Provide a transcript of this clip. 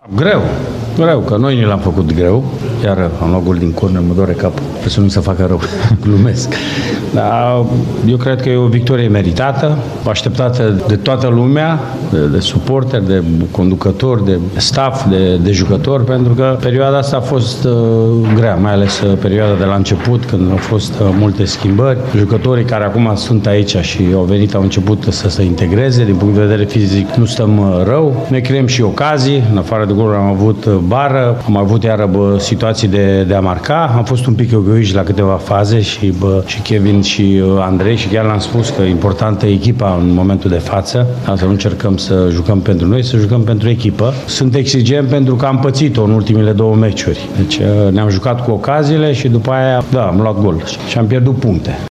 Greu, că noi ne l-am făcut greu, iar am luat gol din corner, mă doare capul, trebuie să nu se facă rău, glumesc. Dar eu cred că e o victorie meritată, așteptată de toată lumea, de suporteri, de conducători, de staff, de jucători, pentru că perioada asta a fost grea, mai ales perioada de la început, când au fost multe schimbări. Jucătorii care acum sunt aici și au început să se integreze, din punct de vedere fizic nu stăm rău. Noi creăm și ocazii, în afară de goluri am avut bară, am avut iară situații de a marca, am fost un pic egoiști la câteva faze și Kevin și Andrei și chiar l-am spus că importantă e echipa în momentul de față, să nu încercăm să jucăm pentru noi, să jucăm pentru echipă. Sunt exigent pentru că am pățit-o în ultimele 2 meciuri. Deci ne-am jucat cu ocaziile și după aia, am luat gol și am pierdut puncte.